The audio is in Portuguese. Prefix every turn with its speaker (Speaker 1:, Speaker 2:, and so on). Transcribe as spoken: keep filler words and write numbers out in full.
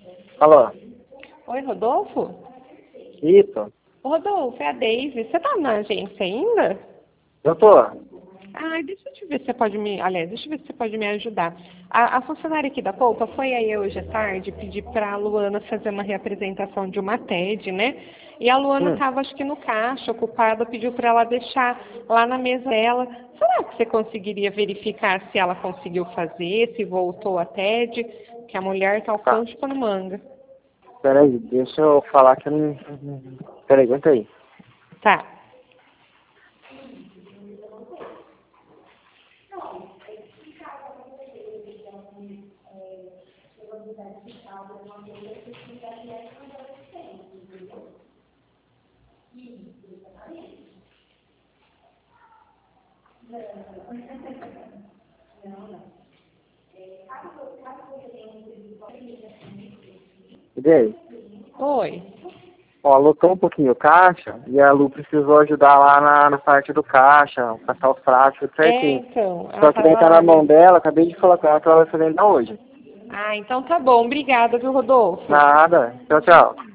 Speaker 1: Alô?
Speaker 2: Oi, Rodolfo?
Speaker 1: Isso?
Speaker 2: Rodolfo, é a Daisy. Você tá na agência ainda?
Speaker 1: Eu tô.
Speaker 2: Ah, deixa eu te ver se você pode me... Aliás, deixa eu ver se você pode me ajudar. A, a funcionária aqui da Polpa foi aí hoje à tarde pedir pra Luana fazer uma reapresentação de uma T E D, né? E a Luana
Speaker 1: Hum.
Speaker 2: estava, acho que no caixa, ocupada, pediu para ela deixar lá na mesa dela. Será que você conseguiria verificar se ela conseguiu fazer, se voltou a T E D? Que a mulher tá ao
Speaker 1: Tá.
Speaker 2: canto no manga.
Speaker 1: Peraí, deixa eu falar que eu não... Peraí, aguenta aí.
Speaker 2: Tá.
Speaker 1: E aí?
Speaker 2: Oi.
Speaker 1: Ó, lotou um pouquinho o caixa e a Lu precisou ajudar lá na, na parte do caixa, passar os pratos, tudo
Speaker 2: É,
Speaker 1: certinho.
Speaker 2: então, ela
Speaker 1: Só que daí
Speaker 2: tava
Speaker 1: tá na
Speaker 2: lá,
Speaker 1: mão
Speaker 2: né?
Speaker 1: dela, acabei de falar com ela que ela vai fazer ainda hoje.
Speaker 2: Ah, então tá bom. Obrigada, viu, Rodolfo?
Speaker 1: Nada. Tchau, tchau.